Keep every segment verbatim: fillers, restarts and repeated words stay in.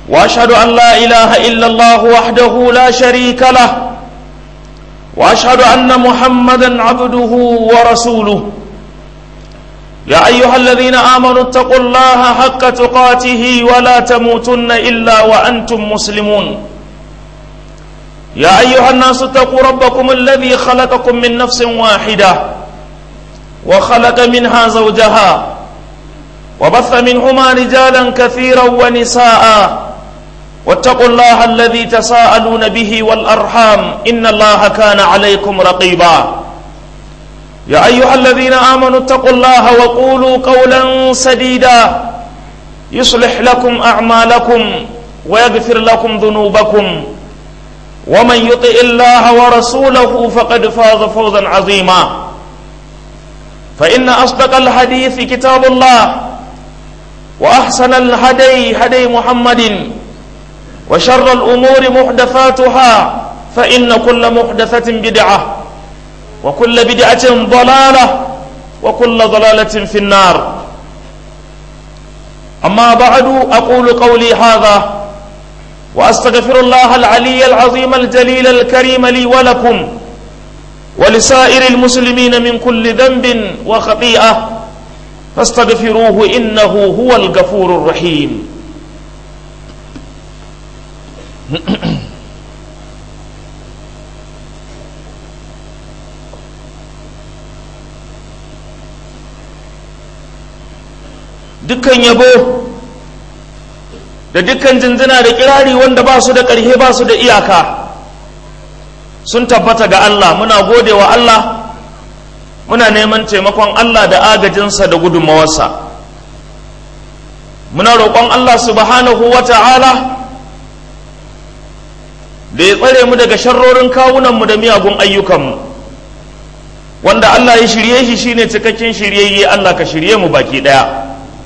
وأشهد أن لا إله إلا الله وحده لا شريك له وأشهد أن محمدا عبده ورسوله يا أيها الذين آمنوا اتقوا الله حق تقاته ولا تموتن إلا وأنتم مسلمون يا أيها الناس اتقوا ربكم الذي خلقكم من نفس واحدة وخلق منها زوجها وبث منهما رجالا كثيرا ونساء واتقوا الله الذي تساءلون به والأرحام إن الله كان عليكم رقيبا يا أيها الذين آمنوا اتقوا الله وقولوا قولا سديدا يصلح لكم أعمالكم ويغفر لكم ذنوبكم ومن يطع الله ورسوله فقد فاز فوزا عظيما فإن أصدق الحديث كتاب الله وأحسن الهدي هدي محمد وشر الأمور محدثاتها فإن كل محدثة بدعة وكل بدعة ضلالة وكل ضلالة في النار أما بعد أقول قولي هذا وأستغفر الله العلي العظيم الجليل الكريم لي ولكم ولسائر المسلمين من كل ذنب وخطيئة فاستغفروه إنه هو الغفور الرحيم dukkan yabo da dukkan jinjina da kirari wanda ba su da ƙarhe ba su da iyaka sun tabbata ga Allah. Muna gode wa Allah, muna neman taimakon Allah da agajinsa da gudunmawarsa. Muna roƙon Allah subhanahu wa ta'ala da ya tsare mu daga sharrorin kawunanmu da miyagun ayyukanmu. Wanda Allah ya shirye shi shine cikakken shiryayye. Allah ka shirye mu baki ɗaya.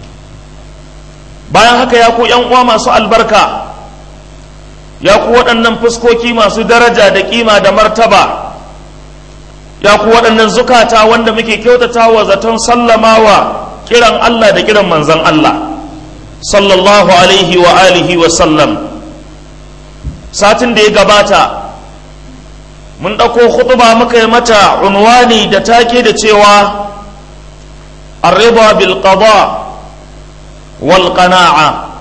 Bayan haka ya ku ‘yan uwa masu albarka, ya ku waɗannan fuskoki masu daraja da ƙima da martaba, ya ku waɗannan zukata wanda muke kyautata wa zaton sallamawa kiran Allah da kiran manzan Allah sallallahu alaihi wa alihi wa sallam. Satin da ya gabata mun ɗauko khutba muka yi mata unwani da take da cewa ar-ridha bil qada wal qana'a,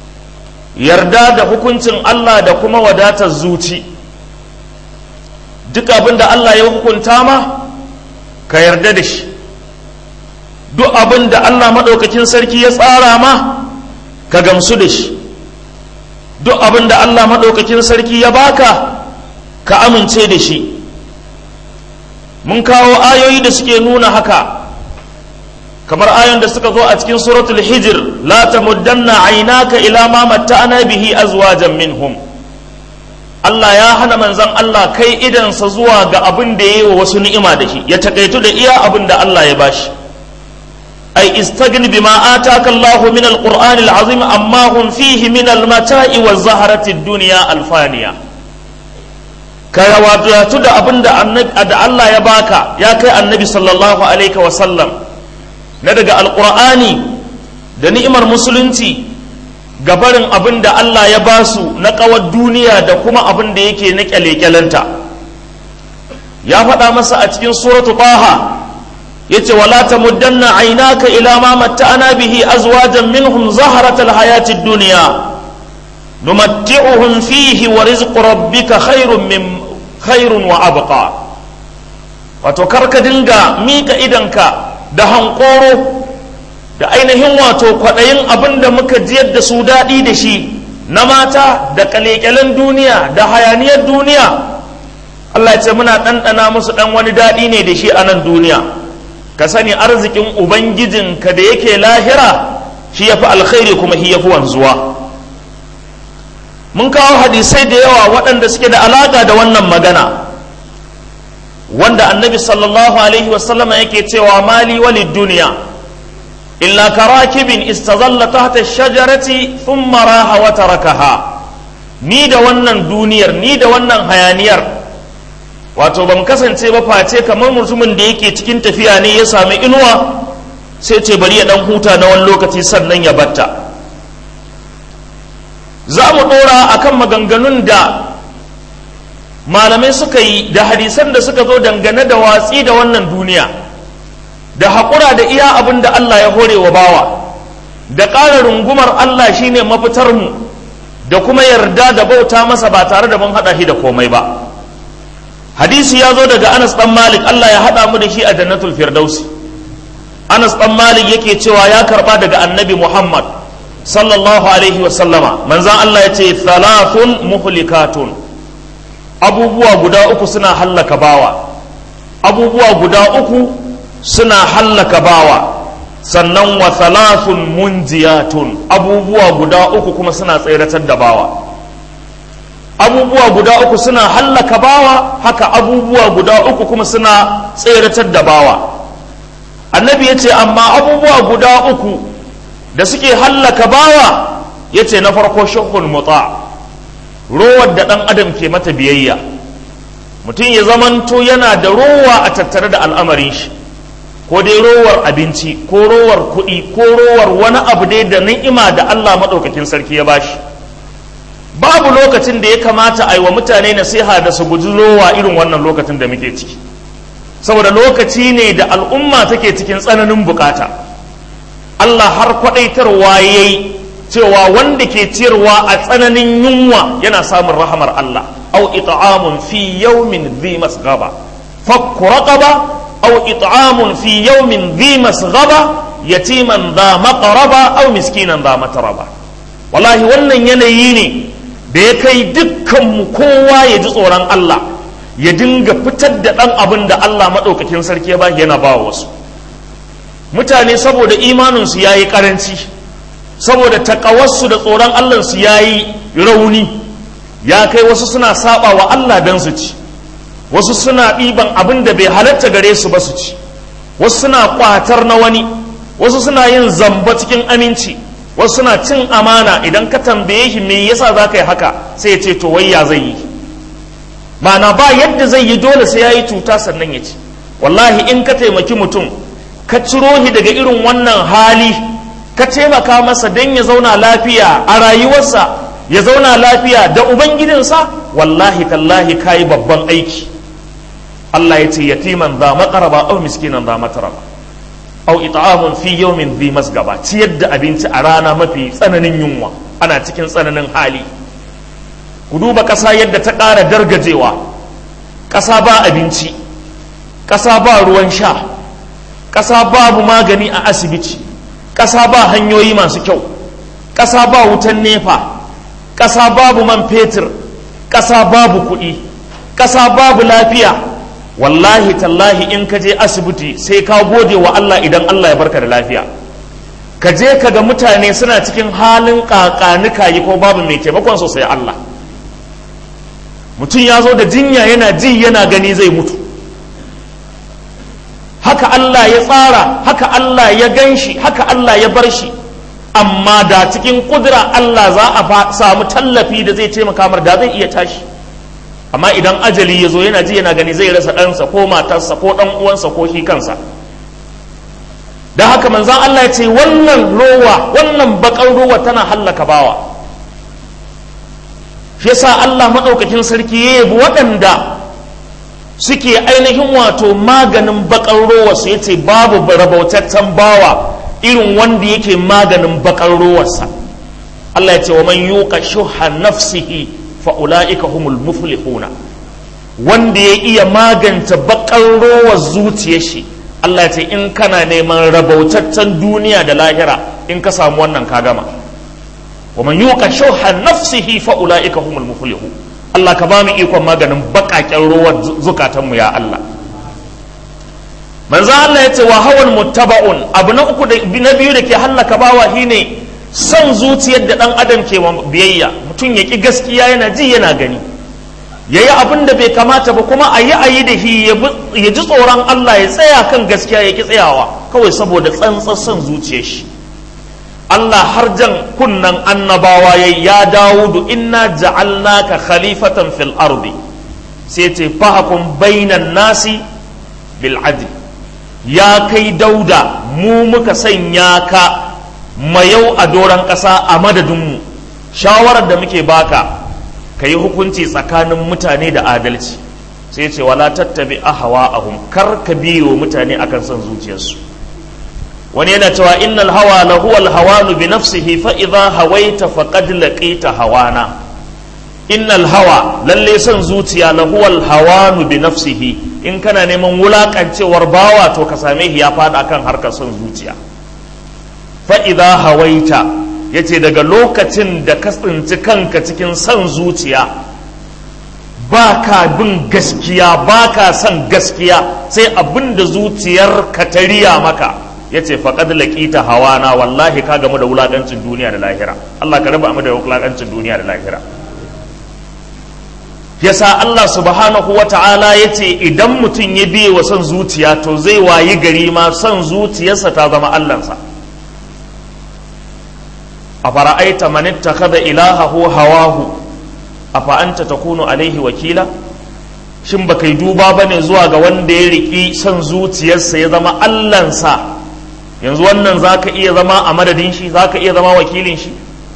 yarda da hukuncin Allah da kuma wadatar zuci. Duk abin da Allah ya hukunta ma ka yarda da shi, duk abin da Allah maɗaukakin sarki ya tsara ma ka gamsu da shi, duk abin da Allah maɗaukakin sarki ya baka ka amince da shi. Mun kawo ayoyi da suke nuna haka, kamar ayon da suka zo a cikin suratul hijr, la tamuddanna aynaka ila ma matta'ana bihi azwajan minhum. Allah ya hana manzon Allah kai idansa zuwa ga abin da yayi wa wasu ni'ima da shi, ya takaitu da iya abin da Allah ya bashi. Ai istagni bima ataka Allahu min alqur'ani alazim amma hum fihi min almata'i waz-zahrati ad-dunya alfaniya. Ka wadatu da abin da Allah ya baka ya kai annabi sallallahu alaihi wa sallam, na daga alƙur'ani da ni'imar musulunci, gabarin abin da Allah ya ba su na ƙawar duniya da kuma abin da yake na ƙyale-ƙyalenta. Ya faɗa masa a cikin suratu Taha, ya ce wala tamuddanna aynaka ila ma matta'ana bihi azwajan minhum zahratal hayatid dunya numatti'uhum fihi wa rizqu rabbika khairun min khairun wa abqa. Wato karka dinga mika idanka da hankoro da ainihin wato kwaɗayin abin da muka jiyar da su daɗi da shi na mata da ƙalƙalin duniya da hayaniyar duniya. Allah ya ce muna ɗanɗana musu ɗan wani daɗi ne da shi a nan duniya. Ka sani arzikin Ubangijinka da yake lahira shi ya fi alkhairi kuma shi ya fi wanzuwa. Mun kawo hadisai da yawa waɗanda suke da alaƙa da wannan magana, wanda annabi sallallahu alaihi wasallama yake cewa mali walid duniya illa karakibin istazalla tahta shajarati thumma raha wa tarakaha. Ni da wannan duniyar, ni da wannan hayaniyar, wato ban kasance ba face kamar mutumin da yake cikin tafiya ne ya sami inuwa sai ce bari ya dan huta na wani lokaci sannan ya batta. za mu ɗora akan maganganun da malamai suka yi da hadisan da suka zo dangane da watsi da wannan duniya, da haƙura da iya abin da Allah ya hore wa bawa, da ƙara rungumar Allah shine mafitar mu, da kuma yarda da bauta masa ba tare da mun haɗa shi da komai ba. Hadisi ya zo daga Anas ɗan Malik, Allah ya haɗa mu da shi a Jannatul Firdausi. Anas ɗan Malik yake cewa ya karɓa daga Annabi Muhammad sallallahu alaihi wa sallama, manzan Allah ya ce thalathun muhlikatun, abubuwa guda uku suna hallaka bawa, abubuwa guda uku suna hallaka bawa, sannan wa thalathun munjiyatun, abubuwa guda uku kuma suna tseratar da bawa. Abubuwa guda uku suna hallaka bawa, haka abubuwa guda uku kuma suna tseratar da bawa. Annabi ya ce amma abubuwa guda uku da suke hallaka bawa, ya ce na farko shuhul muta, rowar da ɗan adam ke mata biyayya. Mutum ya zamanto yana da rowa a tattare da al'amarin shi, ko dai rowar abinci ko rowar kuɗi ko rowar wani abu dai da ni'ima da Allah maɗaukakin sarki ya bashi. Babu lokacin da ya kamata a yi wa mutane nasiha da su guji rowa irin wannan lokacin da muke ciki, saboda lokaci ne da al'umma take cikin tsananin bukata. Allah har kwaɗaitarwa ya yi cewa wanda ke ciyarwa a tsananin yunwa yana samun rahamar Allah. Au it'amun fi yawmin dhi masghaba fakku raqaba au it'amun fi yawmin dhi masghaba yatiman dha maqraba au miskinan dha matraba. Wallahi wannan yanayi ne da ya kai dukkan mu kowa ya ji tsoron Allah, ya dinga fitar da ɗan abin da Allah maɗaukakin sarki ya ba yana ba wasu mutane, saboda imaninsu ya yi ƙaranci, saboda takawarsu da tsoron Allahnsu ya yi rauni, ya kai wasu suna saba wa Allah don su ci, wasu suna ɗiban abin da bai halatta gare su ba su ci, wasu suna ƙwatar na wani, wasu suna yin zamba cikin aminci, wasu suna cin amana. Idan ka tambaye shi me yasa za ka yi haka, sai ya ce to wai ya zai yi, ma'ana ba yadda zai yi, dole sai ya yi cuta sannan ya ci. Wallahi in ka taimaki mutum, ka ciro shi daga irin wannan hali, ka taimaka masa don ya zauna lafiya a rayuwarsa, ya zauna lafiya da ubangijinsa, wallahi tallahi ka yi babban aiki. Allah ya ce yatiman za maƙaraba au miskinan za mataraba au it'amun fi yawmin dhi masgaba, ciyar da abinci a rana mafi tsananin yunwa, ana cikin tsananin hali. Ku duba ƙasa yadda ta ƙara dargajewa, ƙasa ba abinci, ƙasa ba ruwan sha, ƙasa babu magani a asibiti, ƙasa ba hanyoyi masu kyau, ƙasa ba wutan nefa, ƙasa babu man fetur, ƙasa babu kuɗi, ƙasa babu lafiya. Wallahi tallahi in ka je asibiti sai ka gode wa Allah idan Allah ya barka da lafiya. Ka je ka ga mutane suna cikin halin ƙaƙanika yi ko babu mai taimakon sosai Allah. Mutum ya zo da jinya yana ji yana gani zai mutu, haka Allah ya tsara, haka Allah ya gan shi, haka Allah ya bar shi, amma da cikin kudura Allah za a samu tallafi da zai taimaka mar da zai iya tashi. Amma idan ajali ya zo yana ji yana gani zai rasa ɗansa ko matarsa ko ɗan uwansa ko shi kansa. Da haka manzan Allah ya ce wannan rowa, wannan bakar rowa tana hallaka bawa. Shi yasa Allah maɗaukakin sarki ya yabi waɗanda suke ainihin wato maganin bakar rowa su, yace babu rabautaccen bawa irin wanda yake maganin bakar rowarsa. Allah ya ce wa man yuqa shuha nafsihi fa ulaika humul muflihuna, wanda ya iya magance bakar rowar zuciyar shi. Allah ya ce in kana neman rabautaccen duniya da lahira, in ka samu wannan ka gama. wa man yuqa shuha nafsihi fa ulaika humul muflihun. Allah ka ba mu ikon maganin bakaken rowar zukatanmu ya Allah. Manzo Allah ya ce wa hawan muttaba'un, abu na uku da na biyu da ke hallaka bawa shine son zuciyar da dan adam ke biyayya. Mutum ya ki gaskiya yana ji yana gani, yayi abin da bai kamata ba, kuma ayi ayi da shi ya ji tsoron Allah ya tsaya kan gaskiya ya ki tsayawa kawai saboda tsantsar son zuciyar shi. Allah har jan kunnan annabawa yayi, ya Dawudu inna ja'alnaka khalifatan fil ardi, sai ce fahkum bainan nasi bil adl. Ya kai Dauda, mu muka sanya ka mayau a doron ƙasa a madadinmu, shawarar da muke baka ka yi hukunci tsakanin mutane da adalci. sai ce wala tattabi ahwa'ahum, kar ka biyo mutane akan son zuciyarsu. wani yana cewa innal hawa la huwa al hawanu bi nafsihi fa idha hawaita faqad laqita hawana. innal hawa lalle son zuciya la huwa al hawanu bi nafsihi, in kana neman wulakancewar bawa to ka same shi ya fada akan harkar son zuciya. fa idha hawaita yace daga lokacin da ka tsinci kanka cikin son zuciya, ba ka bin gaskiya, ba ka son gaskiya, sai abin da zuciyar ka ta riya maka, ya ce faƙad laƙita hawana, wallahi ka gamu da wulaƙancin duniya da lahira. Allah ka raba mu da wulaƙancin duniya da lahira. Yasa Allah subhanahu wa ta'ala ya ce idan mutum ya biye wa son zuciya to zai wayi gari ma son zuciyarsa ta zama Allahnsa. a fara'aita man ittakhadha ilahahu hawahu afa anta takunu alaihi wakila, shin baka yi duba bane zuwa ga wanda ya riki son zuciyarsa ya zama Allahnsa, yanzu wannan zaka iya zama a madadin shi, zaka iya zama wakilin shi?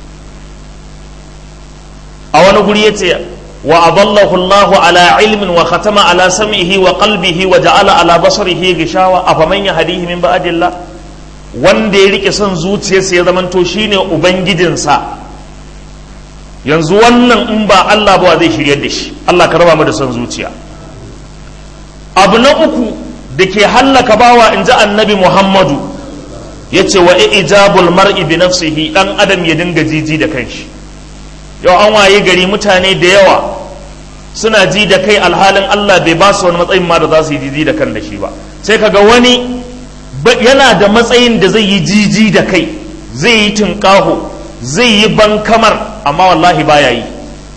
a wani guri yace wa adallahu Allahu ala ilmin wa khatama ala sam'ihi wa qalbihi wa ja'ala ala basarihi gishawa afaman yahdihi min ba'dillah, wanda ya rike son zuciyarsa ya zamanto shine ubangijinsa, yanzu wannan in ba Allah ba zai shiryar da shi. Allah ka raba mu da son zuciya. abu na uku da ke hallaka bawa, in ji annabi Muhammadu, ya ce wa ijabul mar'i bi nafsihi, dan adam ya dinga jiji da kanshi. yau an waye gari mutane da yawa suna ji da kai alhalin Allah bai ba su wani matsayin ma da za su yi jiji da kan da shi ba. sai kaga wani yana da matsayin da zai yi jiji da kai, zai yi tunƙaho, zai yi bankamar, amma wallahi baya yi.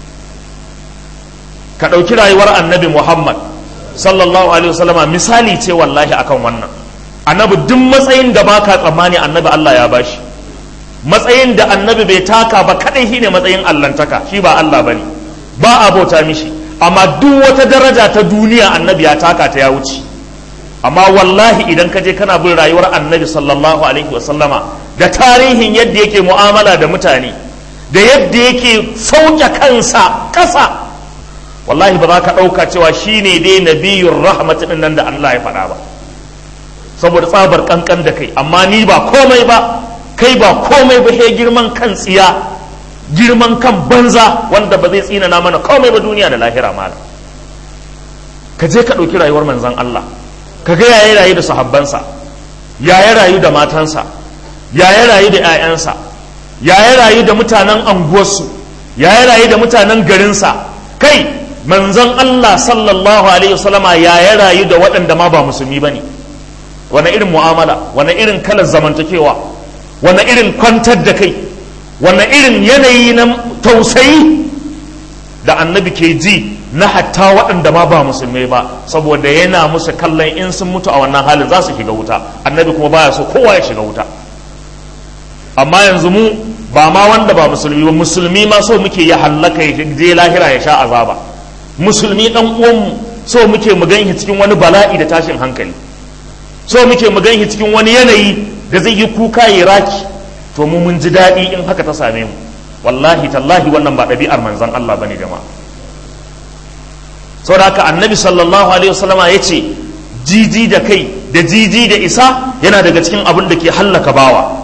ka ɗauki rayuwar annabi Muhammad sallallahu alaihi wasallama misali ce wallahi akan wannan. annabi duk matsayin da baka tsammani annabi Allah ya bashi. matsayin da annabi bai taka ba kadai shine matsayin allantaka, shi ba Allah bane, ba a bauta mishi, amma duk wata daraja ta duniya annabi ya taka ta ya wuce. amma wallahi idan ka je kana bin rayuwar annabi sallallahu alaihi wasallama da tarihin yadda yake mu'amala da mutane da yadda yake sauke kansa ƙasa, wallahi ba za ka ɗauka cewa shi ne dai nabiyun rahmatin nan da Allah ya faɗa ba, saboda tsabar ƙanƙan da kai. amma ni ba komai ba, kai ba komai ba, sai girman kan tsiya, girman kan banza wanda ba zai tsinana mana komai ba duniya da lahira mala. ka je ka ɗauki rayuwar manzon Allah, ka ga yaya rayu da sahabbansa, yaya rayu da matansa, yaya rayu da 'ya'yansa, yaya rayu da mutanen anguwarsu, yaya rayu da mutanen garinsa, kai manzon Allah sallallahu alaihi wasallama yaya rayu da waɗanda ma ba musulmi bane. wani irin mu'amala, wani irin kalar zamantakewa, wani irin kwantar da kai, wani irin yanayi na tausayi da annabi ke ji na hatta waɗanda ma ba musulmai ba, saboda yana musu kallon in sun mutu a wannan halin za su shiga wuta, annabi kuma baya so kowa ya shiga wuta. amma yanzu mu ba ma wanda ba musulmi ba, musulmi ma so muke ya hallaka ya je lahira ya sha azaba. musulmi dan uwanmu so muke mu ganshi cikin wani bala'i da tashin hankali, so muke mu ganshi cikin wani yanayi da zai yi kuka ya raki, to mu mun ji daɗi in haka ta same mu. wallahi tallahi wannan ba ɗabi'ar manzon Allah bane jama'a. saboda haka annabi sallallahu alaihi wasallama ya ce jiji da kai da jiji da isa yana daga cikin abin da ke hallaka bawa.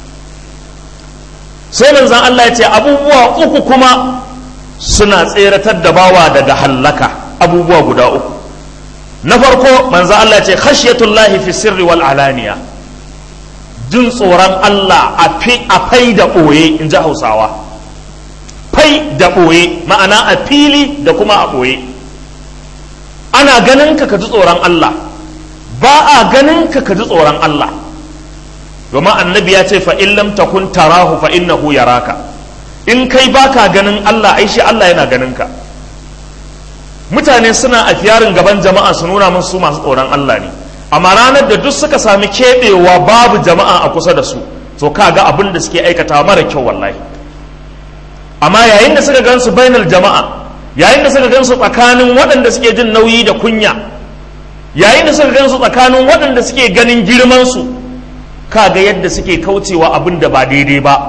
sai manzon Allah ya ce abubuwa uku kuma suna tseratar da bawa daga hallaka, abubuwa guda uku. na farko manzon Allah ya ce khashyatullahi fi sirri wal alaniya, jin tsoron Allah a fai da ɓoye, in ji Hausawa. fai da ɓoye ma'ana a fili da kuma a ɓoye. ana ganin ka ka ji tsoron Allah, ba a ganin ka ka ji tsoron Allah. domin annabi ya ce fa in lam takun tarahu fa innahu yaraka, in kai baka ganin Allah ai shi Allah yana ganin ka. mutane suna a fiyarin gaban jama'a su nuna musu masu tsoron Allah ne, amma ranar da duk suka sami keɓewa babu jama'a a kusa da su, to kaga abin da suke aikata mara kyau wallahi. amma yayin da suka gansu bainar jama'a, yayin da suka gansu tsakanin waɗanda suke jin nauyi da kunya, yayin da suka gansu tsakanin waɗanda suke ganin girmansu, kaga yadda suke kaucewa abin da ba daidai ba,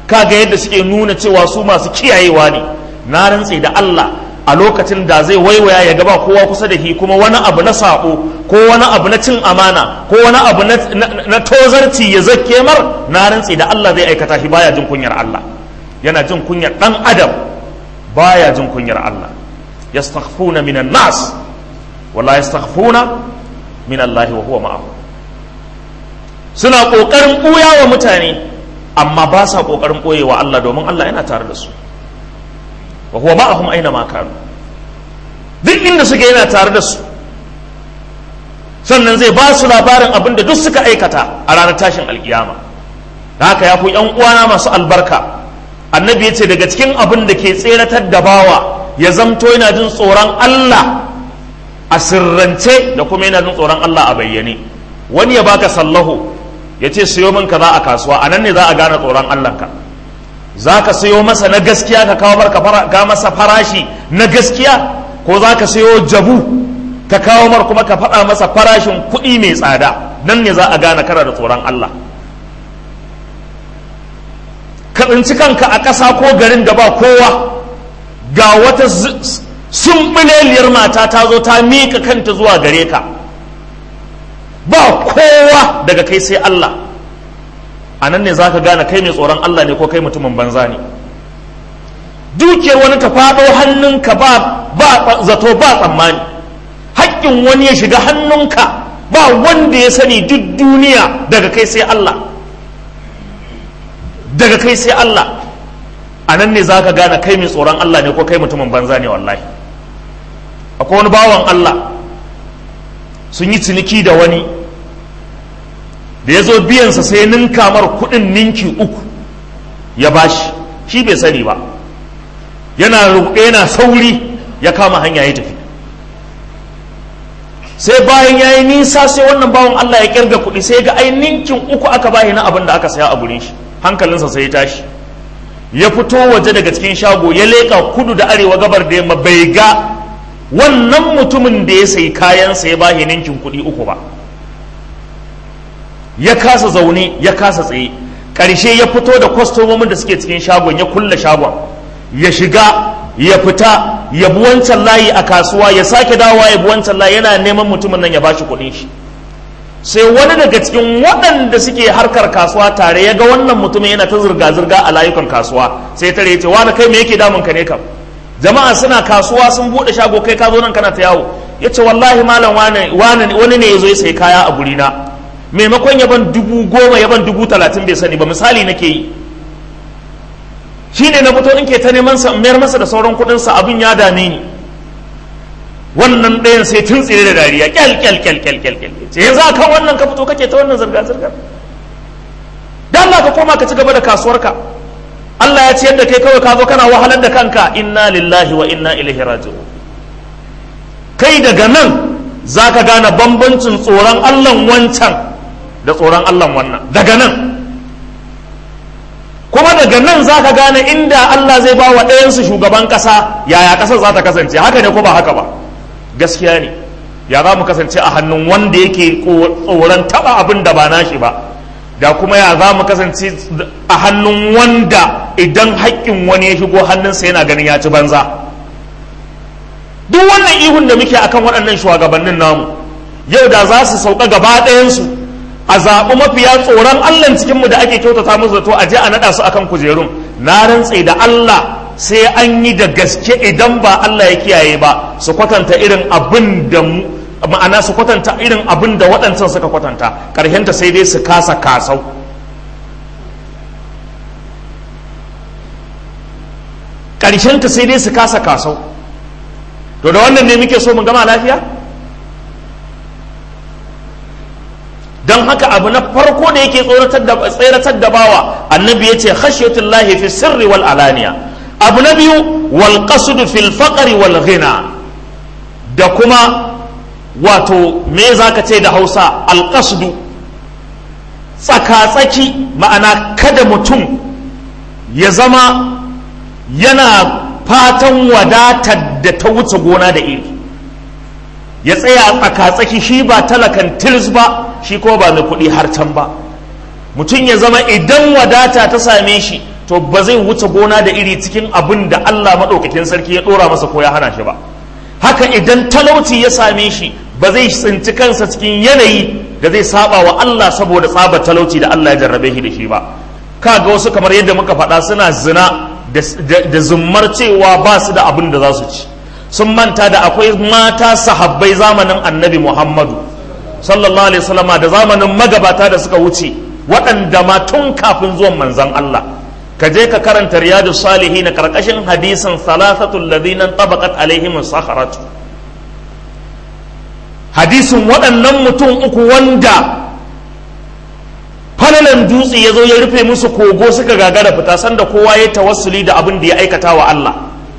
kaga yadda suke nuna cewa su masu kiyayewa ne. Na rantse da Allah a lokacin da zai waiwaya ya gaba kowa kusa da shi, kuma wani abu na sabo ko wani abu na cin amana ko wani abu na, na, na tozarci ya zakke mar, na rantse da Allah zai aikata shi baya jin kunyar Allah. Yana jin kunyar dan adam, baya jin kunyar Allah. yastakhfuna minan nas wala yastakhfuna min Allah wa huwa ma'ahum. Suna kokarin buya wa mutane amma ba sa kokarin boyewa Allah, domin Allah yana tare da su. wa huwa ma'ahum aina ma kanu, duk inda suke yana tare da su. Sannan zai ba su labarin abin da duk suka aikata a ranar tashin alkiyama. Da haka ya ku yan uwana masu albarka, annabi ya ce daga cikin abin da ke tseratar da bawa ya zamto yana jin tsoron Allah a sirrance da kuma yana jin tsoron Allah a bayyane. Wani ya baka sallahu ya ce siyo min kaza a kasuwa, a nan ne za a gane tsoron Allahnka. Za ka sayo masa na gaskiya ka kawo mar ka masa farashi na gaskiya, ko za ka sayo jabu ka kawo mar kuma ka faɗa masa farashin kuɗi mai tsada? Nan ne za a gane kana da tsoron Allah. Ka tsinci kanka a ƙasa ko garin da ba kowa, ga wata sumbuleliyar mata ta zo ta miƙa kanta zuwa gare ka, ba kowa daga kai sai Allah. A nan ne za ka gane kai mai tsoron Allah ne ko kai mutumin banza ne. Dukiyar wani ta faɗo hannunka ba, ba zato ba tsammani, haƙƙin wani ya shiga hannunka ba wanda ya sani duk duniya daga kai sai Allah, daga kai sai Allah. A nan ne za ka gane kai mai tsoron Allah ne ko kai mutumin banza ne. Wallahi akwai wani bawan Allah sun yi ciniki da wani, da ya zo biyansa sai ninka mar kudin ninki uku ya bashi, shi bai sani ba, yana ruɗe yana sauri ya kama hanya ya tafi. Sai bayan ya yi nisa sai wannan bawan Allah ya kirga kuɗi, sai ga ai ninkin uku aka bayi na abin da aka saya a gurin shi. Hankalinsa sai ya tashi, ya fito waje daga cikin shago, ya leƙa kudu da arewa gabar da yamma, bai ga wannan mutumin da ya sayi kayansa ya bayi ninkin kuɗi uku ba. Ya kasa zaune ya kasa tsaye, ƙarshe ya fito da kwastomomin da suke cikin shagon, ya kulle shagon, ya shiga ya fita, ya bi wancan layi a kasuwa, ya sake dawowa ya bi wancan layi, yana neman mutumin nan ya bashi kuɗin shi. Sai wani daga cikin waɗanda suke harkar kasuwa tare ya ga wannan mutumin yana ta zirga-zirga a layukan kasuwa, sai tare ya ce wani kai me yake damun ka ne kam? Jama'a suna kasuwa sun buɗe shago, kai ka zo nan kana ta yawo. Ya ce wallahi malam wani ne ya zo ya sayi kaya a gurina, maimakon yaban dubu goma yaban dubu talatin bai sani ba, misali nake yi. Shi ne na fito in ke ta neman sa mayar masa da sauran kuɗinsa, abin ya dame ni. Wannan ɗayan sai tun tsire da dariya, kyal kyal kyal kyal kyal kyal, sai yanzu akan wannan ka fito kake ta wannan zirga zirga? Dan Allah ka koma ka ci gaba da kasuwarka. Allah ya ce yadda kai kawai ka zo kana wahalar da kanka. Inna lillahi wa inna ilaihi raji'un. Kai daga nan zaka gane bambancin tsoron Allah wancan da tsoron Allah wannan, daga nan. Kuma daga nan za ka gane inda Allah zai ba wa ɗayansu shugaban ƙasa, yaya ƙasar za ta kasance, haka ne ko ba haka ba? Gaskiya ne. Ya za mu kasance a hannun wanda yake tsoron taɓa abin da ba nashi ba, da kuma ya za mu kasance a hannun wanda idan haƙƙin wani ya shigo hannunsa yana ganin ya ci banza. Duk wannan ihun da muke akan waɗannan shugabannin namu, yau da za su sauka gaba ɗayansu, a zaɓi mafiya tsoron Allah cikinmu da ake kyautata musu zato a je a naɗa su akan kujerun, na rantse da Allah sai an yi da gaske idan ba Allah ya kiyaye ba, su kwatanta irin abin da ma'ana su kwatanta irin abin da waɗancan suka kwatanta, ƙarshenta sai dai su kasa kasau. ƙarshenta sai dai su kasa kasau. To da wannan ne muke so mu gama lafiya? Don haka abu na farko da yake tsoratar da bawa, annabi ya ce khashiyatullahi fi sirri wal alaniya. Abu na biyu wal qasdu fil faqri wal ghina, da kuma wato me zaka ce da Hausa al qasdu, tsaka-tsaki, ma'ana kada mutum ya zama yana fatan wadatar da ta wuce gona da iri, ya tsaya tsaka-tsaki, shi ba talakan tilis ba, shi ko ba mai kuɗi har can ba. Mutum ya zama idan wadata ta same shi to to ba zai wuce gona da iri cikin abin da Allah maɗaukakin sarki ya ɗora masa ko ya hana shi ba. Haka idan talauci ya same shi ba zai tsinci kansa cikin yanayi da zai saba wa Allah saboda tsabar talauci da Allah ya jarrabe shi da shi ba. Kaga wasu kamar yadda muka faɗa suna zina da zummar cewa ba su da abin da za su ci, sun manta da akwai mata sahabbai zamanin annabi Muhammadu sallallahu alaihi wasallama da zamanin magabata da suka wuce waɗanda ma tun kafin zuwan manzon Allah. Ka je ka karanta riyadu salihin karkashin hadisin salasatul ladina tabaqat alaihim sakharatu, hadisin waɗannan mutum uku wanda falalan dutse ya zo ya rufe musu kogo suka gagara fita sanda kowa ya tawassuli da abin da ya aikata wa Allah.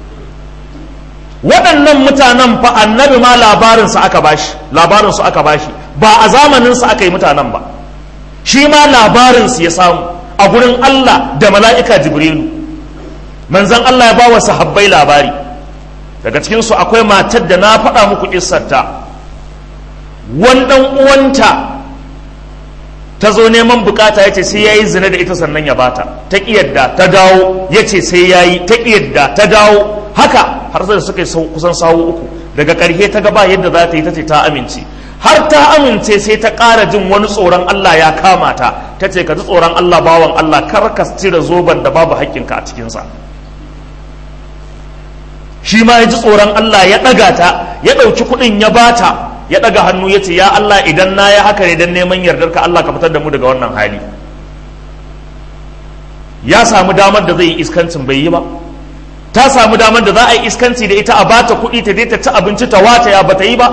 Waɗannan mutanen fa annabi ma labarinsa aka bashi, labarinsu aka bashi, ba a zamaninsa aka yi mutanen ba, shi ma labarinsu ya samu a gurin Allah da mala'ika Jibrilu. Manzan Allah ya ba wa sahabbai labari, daga cikinsu akwai matar da na faɗa muku ƙissarta, wannan uwanta ta zo neman bukata ya ce sai ya yi zina da ita sannan ya bata, ta ƙiyarda ta dawo, ya ce sai ya yi, ta ƙiyarda ta dawo, haka har sai suka yi kusan sawu uku. Daga ƙarshe ta gaba yadda za ta yi, ta ce ta amince, har ta amince sai ta ƙara jin wani tsoron Allah ya kama ta, ta ce ka ji tsoron Allah bawan Allah, kar ka cire zoben da babu haƙƙinka a cikinsa. Shi ma ya ji tsoron Allah ya ɗaga ta, ya ɗauki kuɗin ya bata, ya ɗaga hannu ya ce ya Allah idan na yi haka ne don neman yardarka Allah ka fitar da mu daga wannan hali. Ya samu damar da zai yi iskancin bai yi ba, ta samu damar da za a yi iskanci da ita a bata kuɗi ta je ta ci abinci ta wata ya bata yi ba.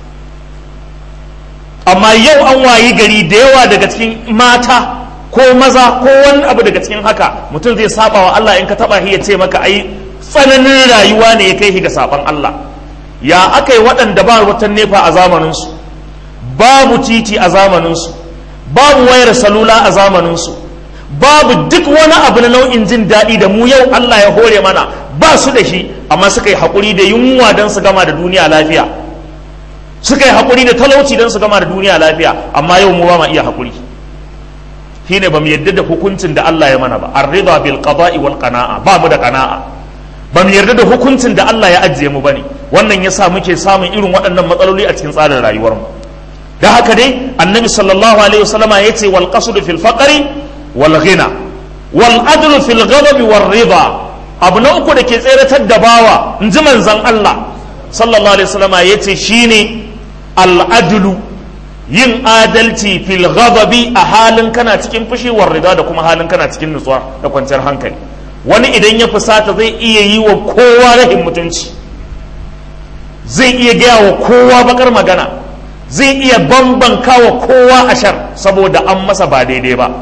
Amma yau an wayi gari da yawa daga cikin mata ko maza ko wani abu daga cikin haka, mutum zai saba wa Allah, in ka taba shi ya ce maka ai tsananin rayuwa ne ya kai shi ga saban Allah. Ya aka yi waɗanda ba wutan nefa a zamaninsu, babu titi a zamaninsu, babu wayar salula a zamaninsu, babu duk wani abu na nau'in jin daɗi da mu yau Allah ya hore mana ba su da shi, amma suka yi haƙuri da yunwa don su gama da duniya lafiya, suka yi haƙuri da talauci don su gama da duniya lafiya. Amma yau mu ba ma iya haƙuri, shi ne ba mu yadda da hukuncin da Allah ya mana ba, ar-ridha bil qada'i wal qana'a, ba mu da qana'a, ba mu yarda da hukuncin da Allah ya ajiye mu bane. Wannan yasa muke samun irin waɗannan matsaloli a cikin tsarin rayuwar mu. Da haka dai annabi sallallahu alaihi wasallama yace wal qasd fil faqri wal ghina wal adlu fil ghadab war ridha. Abu na uku da ke tseratar da bawa, in ji manzon Allah sallallahu alaihi wasallama yace shine al adlu, yin adalci fil ghadabi, a halin kana cikin fushi, war ridha da kuma halin kana cikin nutsuwa da kwanciyar hankali. Wani idan ya fusata zai iya yi wa kowa rahin mutunci, zai iya gaya wa kowa bakar magana, zai iya bambanka wa kowa ashar saboda an masa ba daidai ba.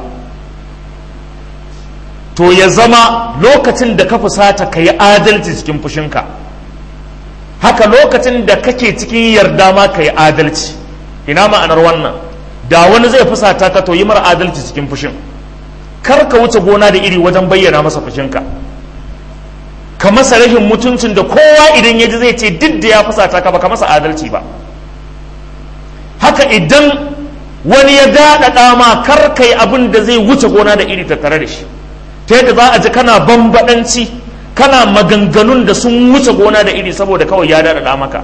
To ya zama lokacin da ka fusata ka yi adalci cikin fushinka, haka lokacin da kake cikin yarda ma ka yi adalci. Ina ma'anar wannan? Da wani zai fusata ka, to yi mara adalci cikin fushin, kar ka wuce gona da iri wajen bayyana masa fushinka, ka masa rashin mutuncin da kowa idan ya ji zai ce duk da ya fusata ka ba ka masa adalci ba. Haka idan wani ya daɗaɗa ma, kar ka yi abin da zai wuce gona da iri tattare da shi, ta yadda za a ji kana bambaɗanci, kana maganganun da sun wuce gona da iri saboda kawai ya daɗaɗa maka,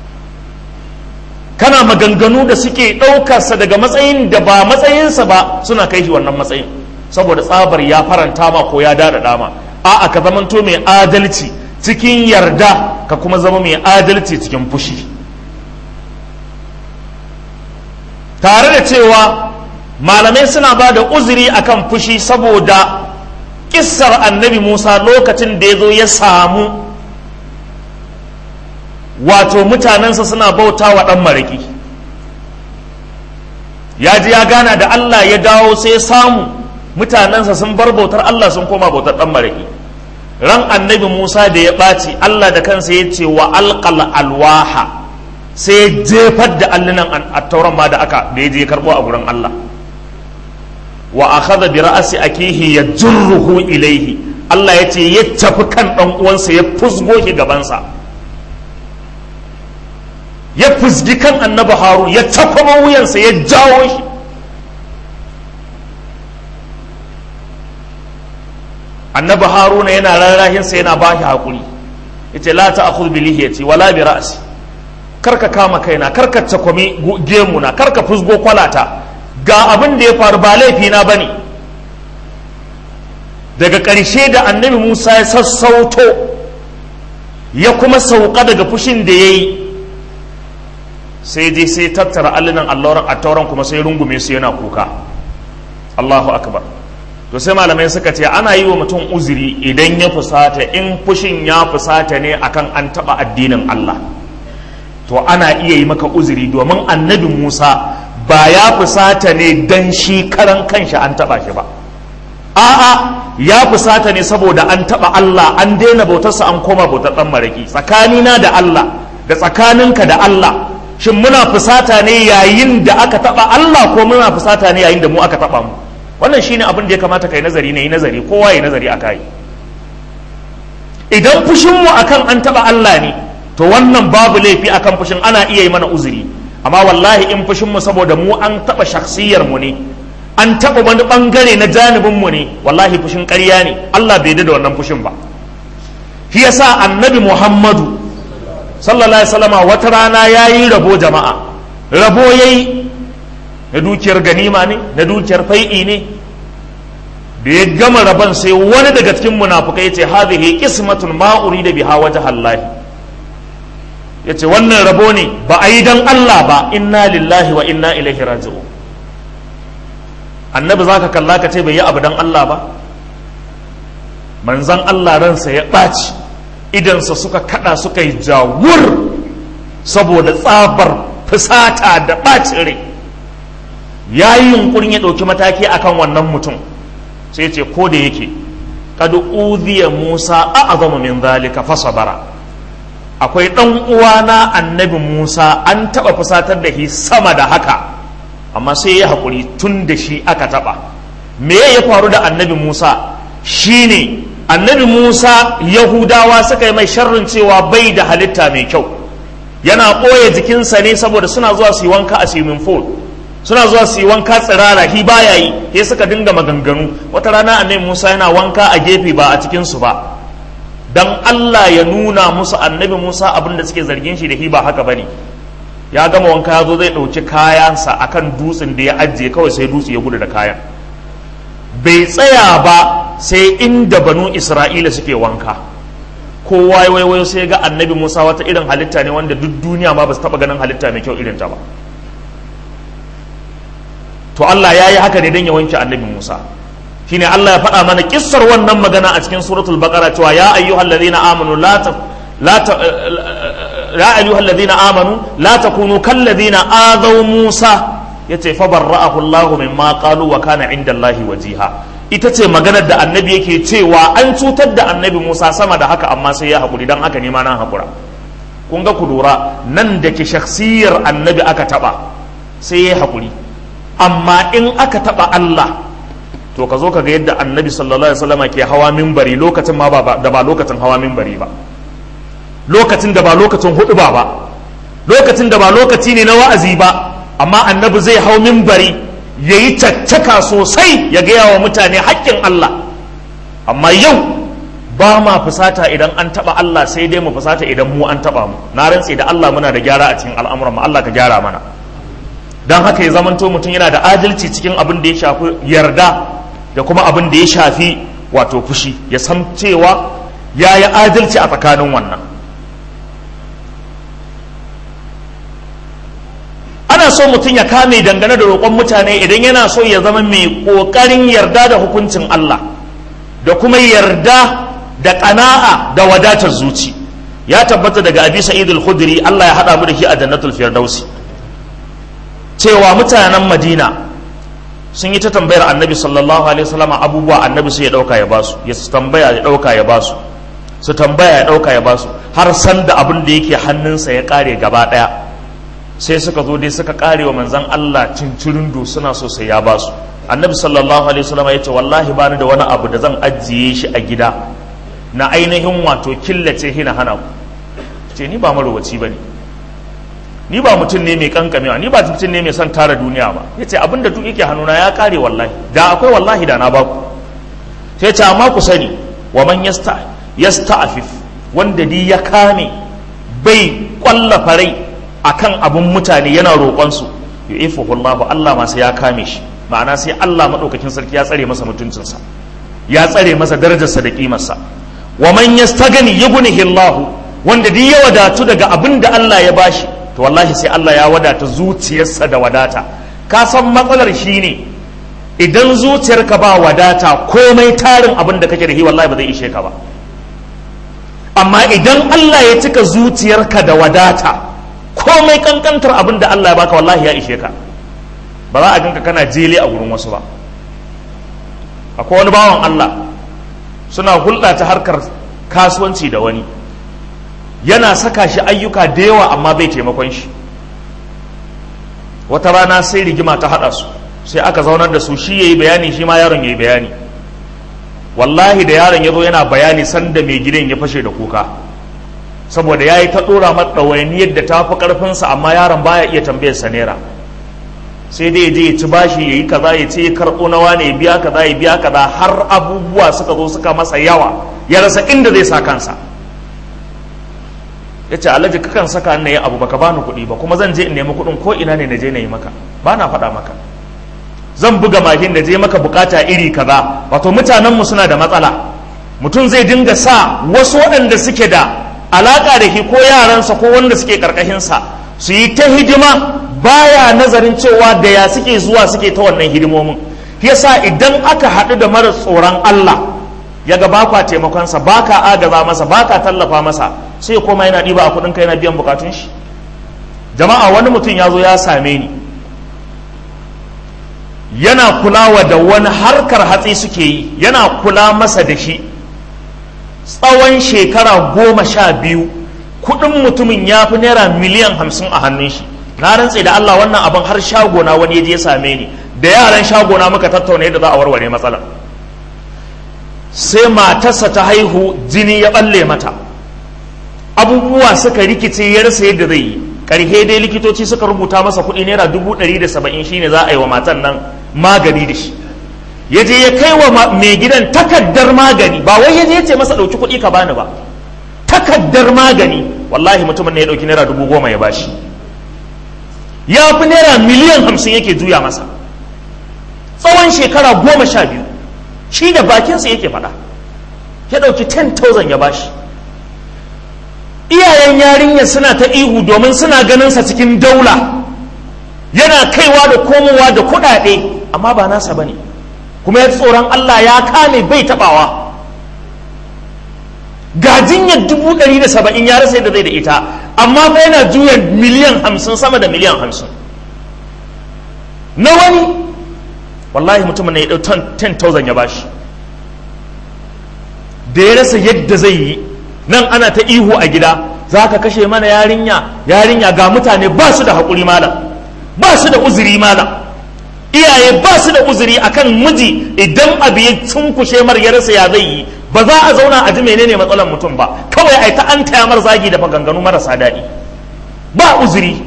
kana maganganu da suke ɗaukarsa daga matsayin da ba matsayinsa ba, suna kai shi wannan matsayin saboda tsabar ya faranta ma ko ya dada dama. A'a, ka zamanto mai adalci cikin yarda, ka kuma zama mai adalci cikin fushi. Tare da cewa malamai suna ba da uzuri akan fushi saboda kissar annabi Musa lokacin da ya zo ya samu wato mutanensa suna bauta wa ɗan maraƙi, ya ji ya gana da Allah, ya dawo sai ya samu mutanensa sun bar bautar Allah sun koma bautar ɗan maraƙi. Ran annabi Musa da ya ɓaci, Allah da kansa ya ce wa alƙal alwaha, sai ya jefar da allunan attauran ma da aka da ya je karɓo a gurin Allah. Wa akhadha bi ra'si akihi yajruhu ilayhi, Allah ya ce ya tafi kan ɗan uwansa ya fusgo shi gabansa, ya fusgi kan annabi Harun, ya takwama wuyansa ya jawo shi. annabi haruna yana rarrahinsa yana ba shi haƙuri, ya ce la ta'khudh bi lihiyati wala bi ra'si, karka kama kaina, karka takwami gemuna, karka fusgo kwalata, ga abin da ya faru ba laifina bane. Daga ƙarshe da annabi Musa ya sassauto ya kuma sauka daga fushin da ya yi, sai dai sai tattara allunan allauran a tauran kuma sai rungume su yana kuka. Allahu akbar. To sai malamai suka ce ana yi wa mutum uzuri idan ya fusata, in fushin ya fusata ne akan an taɓa addinin Allah, to ana iya yi maka uzuri, domin annabi Musa ba ya fusata ne dan shi karan kanshi an taɓa shi ba, a'a ya fusata ne saboda an taɓa Allah, an daina bautarsa an koma bautar ɗan maraƙi. Tsakanina da Allah da tsakaninka da Allah, shin muna fusata ne yayin da aka taɓa Allah ko muna fusata ne yayin da mu aka taɓa mu? Wannan shine abin da ya kamata kai nazari ne, yi nazari, kowa yi nazari a kai. Idan fushinmu akan an taɓa Allah ne, to wannan babu laifi akan fushin, ana iya yi mana uzuri. Amma wallahi in fushinmu saboda mu an taɓa shakhsiyar mu ne, an taɓa wani ɓangare na janibinmu ne, wallahi fushin ƙarya ne, Allah bai da wannan fushin ba. Shi yasa annabi Muhammadu sallallahu alaihi wasallama wata rana yayi rabo jama'a, rabo yayi na dukiyar ganima ne, na dukiyar fai'i ne. Da ya gama rabon sai wani daga cikin munafukai yace hadhihi qismatun ma urida biha wajha Allah, yace wannan rabo ne ba a yi dan Allah ba, inna lillahi wa inna ilaihi raji'un. Annabi zaka kalla ka ce bai yi abu dan Allah ba? Manzon Allah ransa ya ɓaci, idansa suka kada suka yi jawur saboda tsabar fusata da ɓacin rai. Ya yi yunkurin ya ɗauki mataki akan wannan mutum, sai ce ko da yake kad udhiya Musa a'zamu min zalika fasabara, akwai ɗan uwana annabi Musa an taɓa fusatar da shi sama da haka, amma sai ya haƙuri tun da shi aka taɓa. Me ya faru da annabi Musa? Shine annabi Musa Yahudawa suka yi mai sharrin cewa bai da halitta mai kyau, yana ɓoye jikinsa ne saboda suna zuwa su yi wanka a swimming pool, suna zuwa su yi wanka tsirara, shi baya yi, sai suka dinga maganganu. Wata rana annabi Musa yana wanka a gefe ba a cikinsu ba, dan Allah ya nuna musu annabi Musa abin da suke zargin shi da shi ba haka bane. Ya gama wanka ya zo zai ɗauki kayansa akan dutsen da ya ajiye, kawai sai dutse ya gudu da kayan. Bai tsaya ba sai inda banu Isra'ila suke wanka, kowa ya waiwayo sai ga annabi Musa wata irin halitta ne wanda duk duniya ma ba su taɓa ganin halitta mai kyau irin ta ba. To Allah ya yi haka ne don ya wanke annabi Musa. Shine Allah ya faɗa mana kissar wannan magana a cikin suratul Baqara cewa ya ayyuhal ladhina amanu la ta la ta ya ayyuhal ladhina amanu la takunu kal ladhina adaw Musa, yace fa barra'ahu Allahu mimma qalu wa kana 'inda Allahi wajiha. Ita ce maganar da annabi yake cewa an cutar da annabi Musa sama da haka, amma sai ya haƙuri, dan haka ne ma nan haƙura. Kun ga ku lura nan da ke shakhsiyar annabi aka taɓa sai ya haƙuri, amma in aka taɓa Allah to ka zo ka ga yadda annabi sallallahu alaihi wasallam ke hawa minbari lokacin ma ba da ba lokacin hawa minbari ba, lokacin da ba lokacin hudu ba ba, lokacin da ba lokaci ne na wa'azi ba, amma annabi zai hau minbari yayi caccaka sosai ya gaya wa mutane haƙƙin Allah. Amma yau ba ma fusata idan an taɓa Allah, sai dai mu fusata idan mu an taɓa mu. Na rantse da Allah muna da gyara a cikin al'amuran mu, Allah ka gyara mana. Don haka ya zamanto mutum yana da adalci cikin abin da ya shafi yarda da kuma abin da ya shafi wato fushi, ya san cewa ya yi adalci a tsakanin wannan. Ana so mutum ya kame dangane da roƙon mutane idan yana so ya zama mai ƙoƙarin yarda da hukuncin Allah da kuma yarda da ƙana'a da wadatar zuci. Ya tabbata daga Abi Sa'id al-Khudri, Allah ya haɗa mu da shi a Jannatul Firdausi, cewa mutanen Madina sun yi ta tambayar annabi sallallahu alaihi wasallam abubuwa, annabi sai ya dauka ya basu, ya tambaya ya dauka ya basu, su tambaya ya dauka ya basu, har san da abin da yake hannunsa ya kare gaba daya. Sai suka zo dai suka kare wa manzon Allah cincirindo suna so sai ya basu. Annabi sallallahu alaihi wasallam ya ce wallahi bani da wani abu da zan ajiye shi a gida na ainihin wato killace hina hana ku. Ce ni ba marowaci bane, ni ba mutum ne mai kankamewa, ni ba mutum ne mai son tara duniya ba. Ya ce abinda duk yake hannuna ya kare wallahi, da akwai wallahi da na baku. Sai ce amma ku sani wa man yasta yasta'fif wanda di ya kame bai kwallafa rai akan abun mutane yana roƙon su yu'ifuhu Allah Allah ma sai ya kame shi, ma'ana sai Allah madaukakin sarki ya tsare masa mutuncinsa, ya tsare masa darajarsa da kimarsa. wa man yastagni yughnihi Allah wanda di ya wadatu daga abin da Allah ya bashi, to wallahi sai Allah ya wadata zuciyarsa da wadata. Ka san matsalar shine idan zuciyarka ba wadata komai tarin abin da kake da shi wallahi ba zai ishe ka ba. Amma idan Allah ya cika zuciyarka da wadata komai kankantar abin da Allah ya baka wallahi ya ishe ka, ba za a ganka kana jele a gurin wasu ba. Akwai wani bawan Allah suna hulɗa ta harkar kasuwanci da wani, yana saka shi ayyuka da yawa amma bai taimakon shi. Wata rana sai rigima ta haɗa su, sai aka zaunar da su, shi yayi bayani shi ma yaron yayi bayani. Wallahi da yaron ya zo yana bayani sanda mai gidan ya fashe da kuka, saboda ya yi ta ɗora maɗawainiyar da ta fi ƙarfinsa amma yaron baya iya tambayar sa naira, sai dai je ya ci bashi ya yi kaza ya ce ya karɓo na wane ya biya kaza ya biya kaza, har abubuwa suka zo suka masa yawa ya rasa inda zai sa kansa. Ya ce alhaji kakan saka na yi abu baka bani kuɗi ba, kuma zan je in nemi kuɗin ko ina ne na je na yi maka, ba na faɗa maka. Zan buga mahin da je maka bukata iri kaza. Wato mutanenmu suna da matsala, mutum zai dinga sa wasu waɗanda suke da alaƙa da shi ko yaransa ko wanda suke ƙarƙashinsa su yi ta hidima, baya nazarin cewa da ya suke zuwa suke ta wannan hidimomin. Yasa idan aka haɗu da mara tsoron Allah ya ga ba kwa taimakonsa, ba ka agaza masa, ba ka tallafa masa, sai koma yana ɗiba a kuɗin kai yana biyan bukatun shi. Jama'a, wani mutum ya zo ya same ni, yana kulawa da wani harkar hatsi suke yi, yana kula masa da shi tsawon shekara goma sha biyu. Kuɗin mutumin ya fi naira miliyan hamsin a hannun shi. Na rantse da Allah wannan abin har shagona wani ya je ya same ni, da yaran shagona muka tattauna yadda za a warware matsalar. Sai matarsa ta haihu, jini ya balle mata, abubuwa suka rikice, ya rasa yadda zai yi. Karhe dai likitoci suka rubuta masa kuɗi naira dubu ɗari da saba'in shine za a yi wa matan nan magani da shi. Ya je ya kai wa mai gidan takaddar magani, ba wai ya je ya ce masa ɗauki kuɗi ka bani ba, takaddar magani. Wallahi mutumin ne ya ɗauki naira dubu goma ya bashi, ya fi naira miliyan hamsin yake juya masa tsawon shekara goma sha biyu. Shi da bakinsa yake faɗa, ya ɗauki ten thousand ya bashi. Iyayen yarinya suna ta ihu domin suna ganinsa cikin daula, yana kaiwa da komowa da kuɗaɗe, amma ba nasa ba ne, kuma ya tsoron Allah ya kame bai taɓawa. Ga jinyar dubu ɗari da saba'in ya rasa yadda zai da ita, amma fa yana juya miliyan hamsin, sama da miliyan hamsin na wani. Wallahi mutumin ne ya ɗau ten thousand ya bashi, da ya rasa yadda zai yi. Nan ana ta ihu a gida, za ka kashe mana yarinya, yarinya ga mutane ba su da haƙuri malam, ba su da uzuri malam, iyaye ba su da uzuri akan miji idan abu ya cunkushe mar ya rasa ya zai yi. Ba za a zauna a ji menene matsalar mutum ba, kawai ai ta an taya mar zagi da maganganu marasa daɗi, ba uzuri.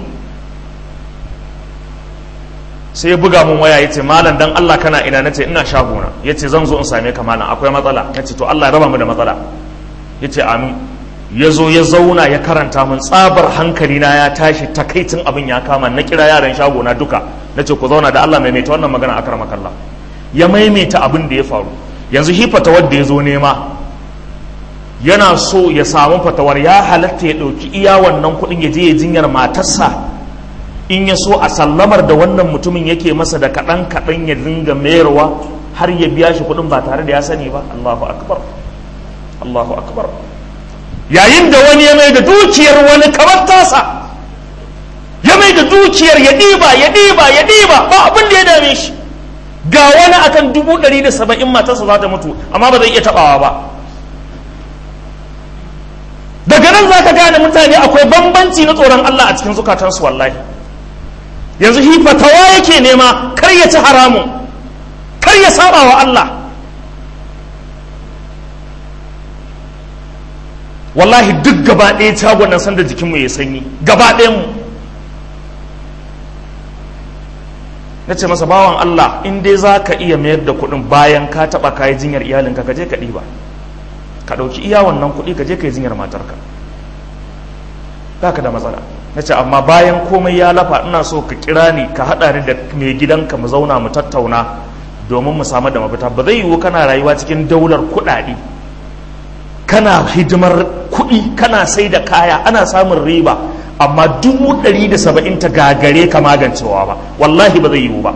Sai ya buga mun waya, yace malam dan Allah kana ina? Nace ina shagona. Yace zan zo in same ka malam, akwai matsala. Nace to Allah ya raba mu da matsala. Yace amin. Ya zo ya zauna ya karanta mun, tsabar hankali na ya tashi, takaitin abin ya kama. Na kira yaran shagona duka, nace ku zauna da Allah, maimaita wannan magana a karamakallah. Ya maimaita abin da ya faru. Yanzu hi fatawar da ya zo nema, yana so ya samu fatawar ya halatta ya ɗauki iya wannan kuɗin ya je ya jinyar matarsa, in ya so a sallamar da wannan mutumin yake masa da kaɗan kaɗan ya dinga mayarwa har ya biya shi kuɗin ba tare da ya sani ba. Allahu akbar, Allahu akbar. Yayin da wani ya mai da dukiyar wani kamar tasa, ya mai da dukiyar ya ɗiba ya ɗiba ya ɗiba, ba abin da ya dame shi. Ga wani akan dubu ɗari da saba'in matarsa za ta mutu, amma ba zai iya taɓawa ba. Daga nan za ka gane mutane akwai bambanci na tsoron Allah a cikin zukatansu. Wallahi yanzu hi fatawa yake nema, kar ya ci haramun, kar ya saba wa Allah. Wallahi duk gaba ɗaya cagon nan sanda jikinmu ya sanyi, gaba ɗayan mu. Na ce masa bawan Allah, in dai za ka iya mayar da kuɗin bayan ka taɓa kayi jinyar iyalinka, ka je ka ɗiba. ka ɗauki iya wannan kuɗi ka je ka yi jinyar matarka, ba ka da matsala. Na ce amma bayan komai ya lafa ina so ka kira ni ka haɗa ni da mai gidanka mu zauna mu tattauna domin mu samu da mafita. Ba zai yiwu kana rayuwa cikin daular kuɗaɗe, kana hidimar kuɗi, kana sai da kaya, ana samun riba, amma dubu ɗari da saba'in ta gagare ka magancewa ba, wallahi ba zai yiwu ba.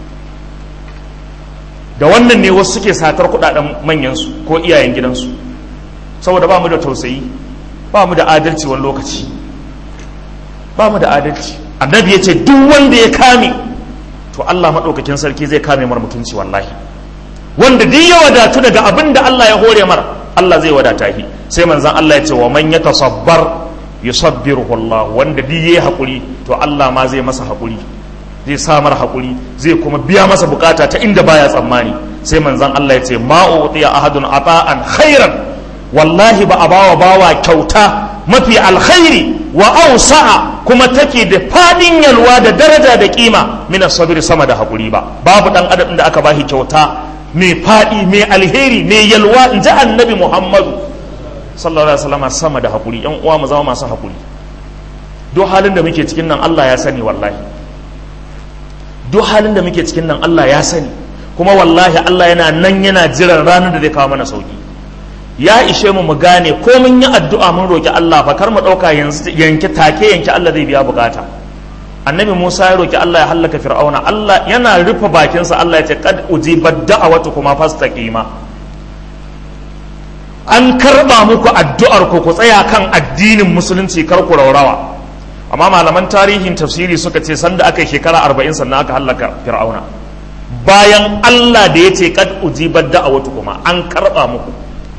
Da wannan ne wasu suke satar kuɗaɗen manyansu ko iyayen gidansu, saboda ba mu da tausayi, ba mu da adalci wani lokaci, ba mu da adalci. Annabi ya ce duk wanda ya kame to Allah maɗaukakin sarki zai kame mar mutunci wallahi. Wanda duk ya wadatu daga abin da Allah ya hore mar, Allah zai wadata shi. Sai manzon Allah ya ce wa man yatasabbar yusabbiruhu Allah, wanda duk yayi hakuri to Allah ma zai masa hakuri, zai samar hakuri, zai kuma biya masa bukata ta inda baya tsammani. Sai manzon Allah ya ce ma utiya ahadun ata'an khairan, wallahi ba a bawa bawa kyauta mafi alkhairi wa ausa'a kuma take da fadin yalwa da daraja da kima min as-sabr sama da hakuri ba. Babu dan adam da aka bashi kyauta mai fadi mai alheri mai yalwa, in ji annabi Muhammadu sallallahu alaihi wasallam, sama da hakuri. Yan uwa mu zama masu hakuri. Duk halin da muke cikin nan Allah ya sani wallahi, duk halin da muke cikin nan Allah ya sani, kuma wallahi Allah yana nan yana jiran ranar da zai kawo mana sauki. Ya ishe mu mu gane ko mun yi addu'a mun roki Allah fa kar mu dauka yanzu yanke take yanke Allah zai biya bukata. Annabi Musa ya roki Allah ya hallaka Fir'auna, Allah yana rufe bakin sa, Allah ya ce qad ujibat da'awatukuma fastaqima. An karba muku addu'ar ku ku tsaya kan addinin musulunci kar ku raurawa. Amma malaman tarihin tafsiri suka ce sanda aka yi shekara arba'in sannan aka hallaka Fir'auna, bayan Allah da ya ce qad ujibat da'awatukuma, an karba muku.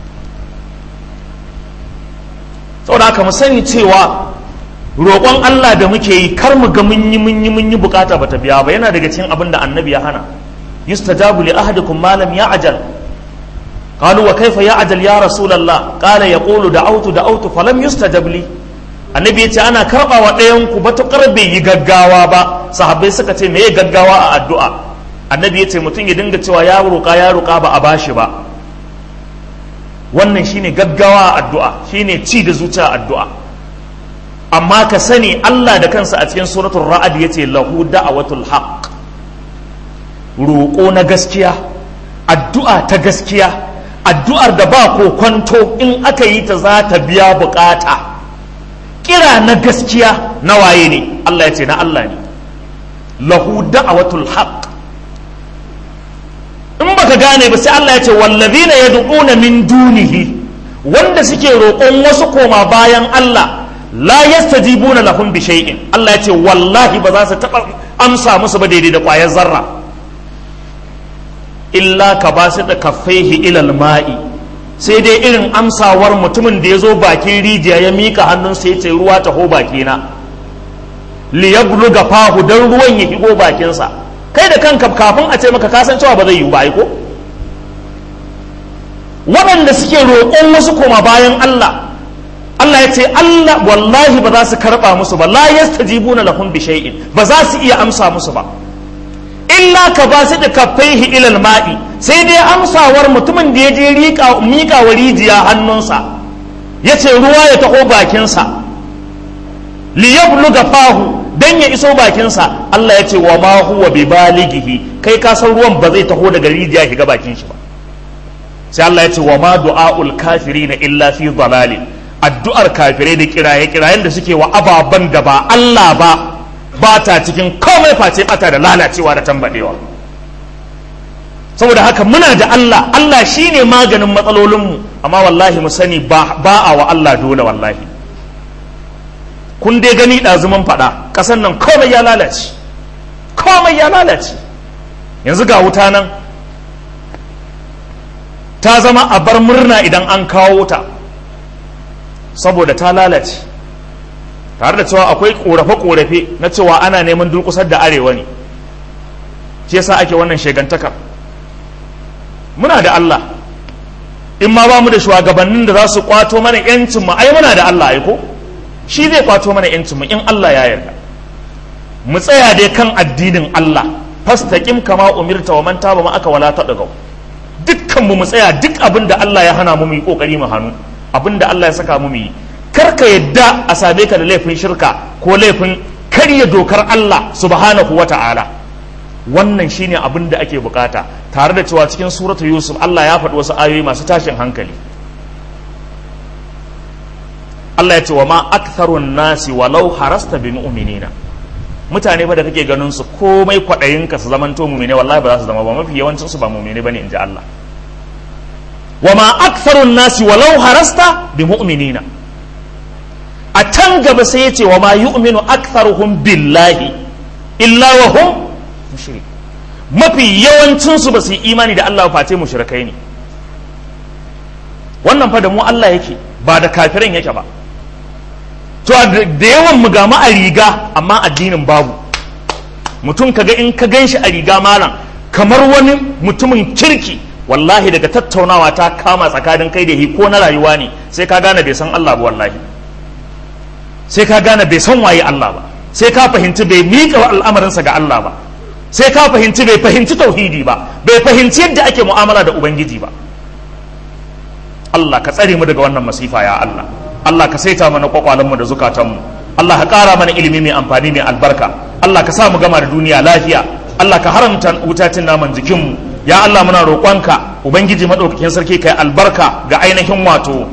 Saboda haka mu sani cewa roƙon Allah da muke yi kar mu ga mun yi mun yi mun yi bukata bata biya ba, yana daga cikin abin da annabi ya hana. Yustajabu li ahadikum ma lam ya'jal. Qalu wa kayfa ya'jal ya rasulullah? Qala yaqulu da'awtu da'awtu falam yustajab li. Annabi yace ana karbawa ɗayan ku batukar bai yi gaggawa ba. Sahabbai suka ce meye gaggawa a addu'a? Annabi yace mutum ya dinga cewa ya roƙa ya roƙa ba a bashi ba. Wannan shine gaggawa a addu'a, shine ci da zuciya addu'a. Amma ka sani Allah da kansa a cikin suratul ra'd yace lahu da'watul haqq, roƙo na gaskiya, addu'a ta gaskiya, addu'ar da ba ko kwanto in aka yi ta za ta biya bukata. Kira na gaskiya na waye ne? Allah yace na Allah ne. Lahu da'watul haqq. In baka gane ba sai Allah ya ce wallazina yad'una min dunihi, wanda suke roƙon wasu koma bayan Allah, la yastajibuna lahum bi shay'in. Allah ya ce wallahi ba za su taɓa amsa musu ba daidai da ƙwayar zarra. Illa ka ba su da kaffaihi ilal ma'i, sai dai irin amsawar mutumin da ya zo bakin rijiya ya mika hannunsa ya ce ruwa taho bakina, li yabluga fahu, dan ruwan ya higo bakinsa. Kai da kanka kafin a ce maka kasan cewa ba zai yi ba ko. Waɗanda suke roƙon wasu koma bayan Allah, Allah ya ce Allah wallahi ba za su karɓa musu ba, la yastajibuna lahum bi shay'in, ba za su iya amsa musu ba. Illa ka ba su da kaffaihi ilal ma'i, sai dai amsawar mutumin da ya je riƙa miƙa wa rijiya hannunsa, ya ce ruwa ya taho bakinsa, li yabluga fahu, dan ya iso bakinsa. Allah ya ce wa ma huwa bi balighihi, kai ka san ruwan ba zai taho daga rijiya shiga bakin shi ba. Sai Allah ya ce wa ma du'aul kafirina illa fi dhalalin, addu'ar kafirai da kiraye kirayen da suke wa ababan da ba Allah ba ba ta cikin komai face bata da lalacewa da tambadewa. Saboda haka muna da Allah, Allah shine maganin matsalolinmu, amma wallahi mu sani ba a wa Allah dole wallahi. Kun dai gani ɗazuman faɗa, ƙasar nan komai ya lalace, komai ya lalace. Yanzu ga wuta nan ta zama a bar murna idan an kawo ta, saboda ta lalace. Tare da cewa akwai ƙorafe-ƙorafe na cewa ana neman durƙusar da arewa ne, shi yasa ake wannan shegantakar. Muna da Allah, in ma ba mu da shugabannin da za su kwato mana 'yancin mu, ai muna da Allah ai ko? Shi zai kwato mana yancinmu in Allah ya yarda. Mu tsaya dai kan addinin Allah, fastaqim kama umirta wa man taba ma aka wala tadagaw. Duk dukkan mu mu tsaya duk abin da Allah ya hana mu mu yi kokari mu hannu, abin da Allah ya saka mu mu yi. Kar ka yadda a same ka da laifin shirka ko laifin karya dokar Allah subhanahu wata'ala. Wannan shine abin da ake bukata, tare da cewa cikin suratu Yusuf Allah ya faɗi wasu ayoyi masu tashin hankali. Allah ya ce wa ma aktharun nasi walau harasta bi mu'minina. Mutane fa da kake ganin su komai kwaɗayin ka su zamanto mu'mine, wallahi ba za su zama ba, mafi yawancin su ba mu'mine bane inji Allah. Wa ma aktharun nasi walau harasta bi mu'minina. A can gaba sai ya ce wa ma yu'minu aktharuhum billahi illa wa hum mushrik. Mafi yawancin su ba su yi imani da Allah ba face mushrikai ne. Wannan fa da mu Allah yake, ba da kafiran yake ba. To da yawan mu ga ma a riga amma addinin babu. Mutum kaga in ka ganshi a riga malam kamar wani mutumin kirki, wallahi daga tattaunawa ta kama tsakanin kai da hi ko na rayuwa ne sai ka gane bai san Allah ba, wallahi sai ka gane bai san waye Allah ba, sai ka fahimci bai miƙa al'amarinsa ga Allah ba, sai ka fahimci bai fahimci tauhidi ba, bai fahimci yadda ake mu'amala da ubangiji ba. Allah ka tsare mu daga wannan masifa ya Allah. Allah ka saita mana kwakwalenmu da zukatanmu. Allah ka ƙara mana ilimi mai amfani mai albarka. Allah ka sa mu gama da duniya lafiya. Allah ka haramta wutacin naman jikinmu. Ya Allah muna roƙonka ubangiji madaukakin sarki kai albarka ga ainihin wato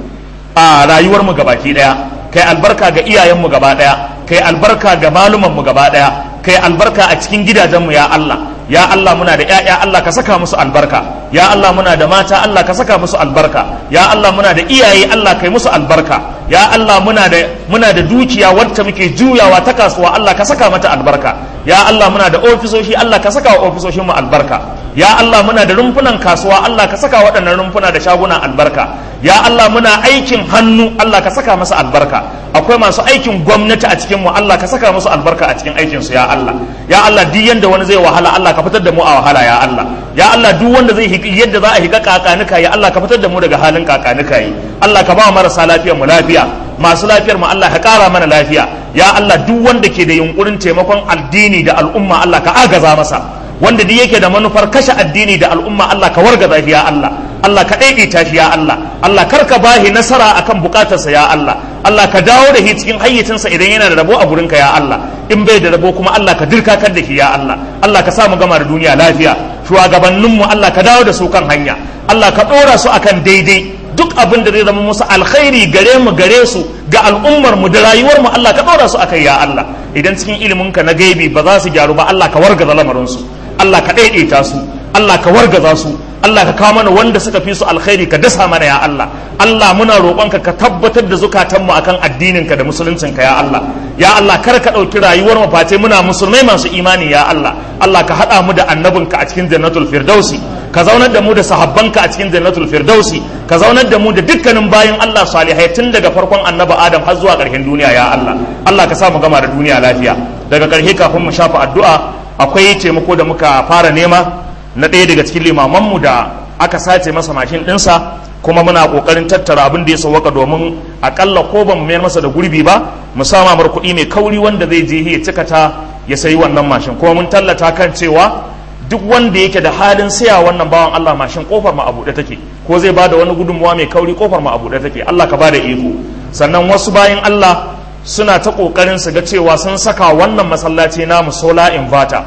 a rayuwarmu gabaki daya, kai albarka ga iyayenmu gaba daya, kai albarka ga malumanmu gaba daya, kai albarka a cikin gidajenmu ya Allah. Ya Allah muna da ƴaƴa, Allah ka saka musu albarka. Ya Allah muna da mata, Allah ka saka musu albarka. Ya Allah muna da iyaye, Allah kai musu albarka. Ya Allah muna da muna da dukiya wacce muke juyawa ta kasuwa, Allah ka saka mata albarka. Ya Allah muna da ofisoshi, Allah ka saka wa ofisoshin mu albarka. Ya Allah muna da rumfunan kasuwa, Allah ka saka waɗannan rumfuna da shaguna albarka. Ya Allah muna aikin hannu, Allah ka saka masa albarka. Akwai masu aikin gwamnati a cikin mu, Allah ka saka musu albarka a cikin aikin su ya Allah. Ya Allah duk yanda wani zai wahala, Allah ka fitar da mu a wahala ya Allah. Ya Allah duk wanda zai yadda za a higa kakanuka ya Allah ka fitar da mu daga halin kakanuka yi. Allah ka ba marasa lafiyar mu lafiya, masu lafiyar mu Allah ka kara mana lafiya. Ya Allah duk wanda ke da yunkurin taimakon addini da al'umma Allah ka agaza masa, wanda duk yake da manufar kashe addini da al'umma Allah ka wargaza shi ya Allah. Allah ka daidaita shi ya Allah. Allah karka bahi nasara akan bukatarsa ya Allah. Allah ka dawo da shi cikin hayyacinsa idan yana da rabo a gurinka ya Allah. In bai da rabo kuma Allah ka dirkakar da shi ya Allah. Allah ka sa mu gama da duniya lafiya. Shugabanninmu Allah ka dawo da su kan hanya. Allah ka ɗora su akan daidai. Duk abin da zai zama musu alkhairi gare mu gare su ga al'ummar mu da rayuwar mu Allah ka ɗora su akai ya Allah. Idan cikin ilimin ka na gaibi ba za su gyaru ba Allah ka wargaza lamarin su. Allah ka daidaita su. Allah ka wargaza su. Allah ka kawo mana wanda suka fi su alkhairi ka dasa mana ya Allah. Allah muna roƙonka ka tabbatar da zukatanmu akan addininka da musuluncinka ya Allah. Ya Allah kar ka ɗauki rayuwar mu face muna musulmai masu imani ya Allah. Allah ka haɗa mu da annabinka a cikin jannatul firdausi, ka zaunar da mu da sahabbanka a cikin jannatul firdausi, ka zaunar da mu da dukkanin bayin Allah salihai tun daga farkon annabi Adam har zuwa ƙarshen duniya ya Allah. Allah ka sa mu gama da duniya lafiya. Daga ƙarshe kafin mu shafa addu'a akwai taimako da muka fara nema na ɗaya daga cikin limamanmu da aka sace masa mashin ɗinsa, kuma muna ƙoƙarin tattara abin da ya sauwaka domin aƙalla ko ba mu mayar masa da gurbi ba mu sama mar kuɗi mai kauri wanda zai je ya cika ta ya sayi wannan mashin. Kuma mun tallata kan cewa duk wanda yake da halin saya wannan bawan Allah mashin kofar mu a buɗe take, ko zai bada wani gudunmuwa mai kauri kofar mu a buɗe take. Allah ka bada iko. Sannan wasu bayan Allah suna ta ƙoƙarin su ga cewa sun saka wannan masallaci namu solar inverter,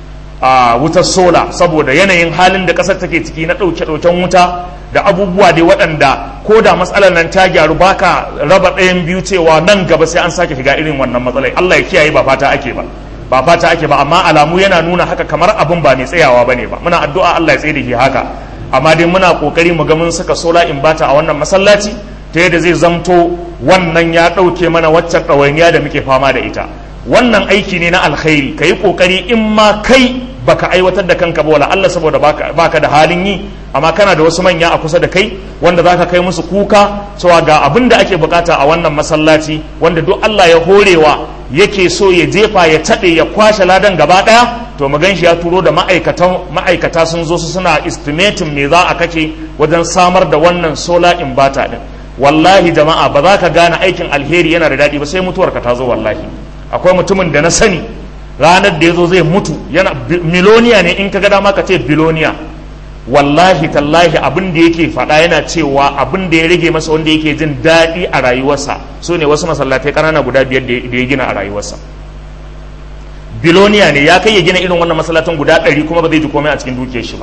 a wutar sola, saboda yanayin halin da kasar take ciki na ɗauke-ɗauken wuta da abubuwa dai waɗanda ko da matsalar nan ta gyaru baka raba ɗayan biyu cewa nan gaba sai an sake shiga irin wannan matsalai. Allah ya kiyaye, ba fata ake ba ba fata ake ba amma alamu yana nuna haka kamar abin ba mai tsayawa bane ba. Muna addu'a Allah ya tsaye da shi haka, amma dai muna kokari mu ga mun saka sola in bata a wannan masallaci ta yadda zai zamto wannan ya ɗauke mana waccan ɗawainiya da muke fama da ita. Wannan aiki ne na alkhairi, ka yi ƙoƙari in ma kai baka aiwatar da kanka ba wala Allah saboda baka, baka da halin yi, amma kana da wasu manya a kusa da kai wanda zaka kai musu kuka cewa ga abin da ake bukata a wannan masallaci, wanda duk Allah ya horewa yake so ya jefa ya taɓe ya kwashe ladan gaba ɗaya, to mu ganshi ya turo da ma'aikatan ma'aikata sun zo su suna estimating me za a kace wajen samar da wannan solar inverter din. Wallahi jama'a ba za ka gane aikin alheri yana da daɗi ba sai mutuwar ka ta zo. Wallahi akwai mutumin da na sani ranar da ya zo zai mutu, yana miloniya ne in ka ga dama ka ce biloniya, wallahi tallahi abin da yake faɗa yana cewa abin da ya rage masa wanda yake jin daɗi a rayuwarsa su ne wasu masallatai ƙanana guda biyar da ya gina a rayuwarsa. Biloniya ne, ya kai ya gina irin wannan masallatan guda ɗari kuma ba zai ji komai a cikin dukiyar shi ba,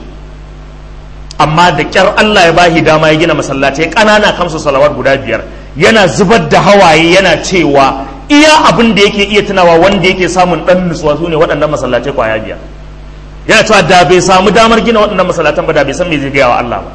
amma da ƙyar Allah ya bahi dama ya gina masallatai ƙanana kamsu salawat guda biyar, yana zubar da hawaye yana cewa iya abin da yake iya tunawa wanda yake samun ɗan nutsuwa su ne waɗannan masallatai kwaya biyar. Yana cewa da bai samu damar gina waɗannan masallatan ba da bai san me zai gaya wa Allah ba.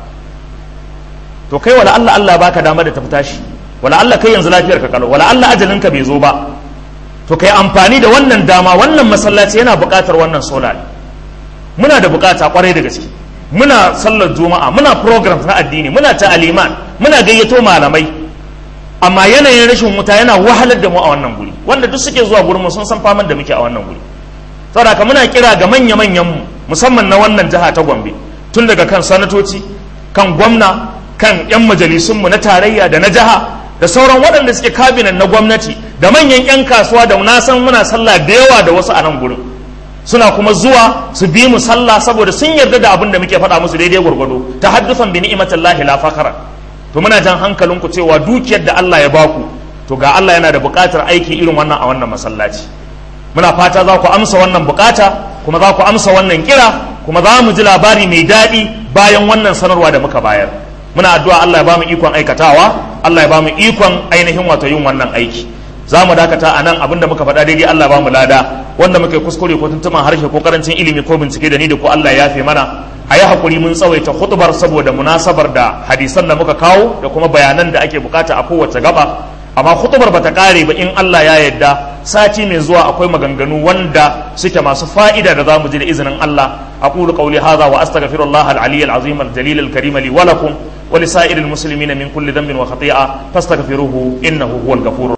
To kai wala Allah Allah baka damar da tafi tashi, wala Allah kai yanzu lafiyar ka kalau, wala Allah ajalinka bai zo ba, to kai amfani da wannan dama. Wannan masallaci yana buƙatar wannan solar, muna da buƙata kwarai da gaske. Muna sallar juma'a, muna programs na addini, muna ta'aliman, muna gayyato malamai, amma yanayin rashin wuta yana wahalar da mu a wannan guri, wanda duk suke zuwa gurin mu sun san faman da muke a wannan guri. Saboda haka muna kira ga manya-manyan mu musamman na wannan jiha ta Gombe, tun daga kan sanatoci, kan gwamna, kan 'yan majalisunmu na tarayya da na jiha, da sauran waɗanda suke kabinan na gwamnati, da manyan 'yan kasuwa da na san muna sallah da yawa da wasu a nan gurin, suna kuma zuwa su bi mu sallah saboda sun yarda da abin da muke faɗa musu daidai gwargwado, ta haddufan bi ni'imatillahi la fakara. To muna jan hankalinku cewa dukiyar da Allah ya baku, to ga Allah yana da buƙatar aiki irin wannan a wannan masallaci. Muna fata za ku amsa wannan bukata, kuma za ku amsa wannan kira, kuma za mu ji labari mai daɗi bayan wannan sanarwa da muka bayar. Muna addu'a Allah ya ba mu ikon aikatawa, Allah ya ba mu ikon ainihin wato yin wannan aiki. Za mu dakata a nan, abinda muka faɗa daidai Allah ya ba mu lada, wanda muka kuskure ko tuntuman harshe ko karancin ilimi ko bincike da ni da ku Allah ya yafe mana. A yi haƙuri mun tsawaita hutubar saboda munasabar da hadisan da muka kawo da kuma bayanan da ake bukata a kowace gaba. Amma hutubar bata kare ba, in Allah ya yarda sati mai zuwa akwai maganganu wanda suke masu fa'ida da zamu ji da izinin Allah. Aqulu qawli hadha wa astaghfirullah al-ali al-azim al-jalil al-karim li wa lakum wa li sa'iril muslimina min kulli dhanbin wa khati'a fastaghfiruhu innahu huwal ghafurur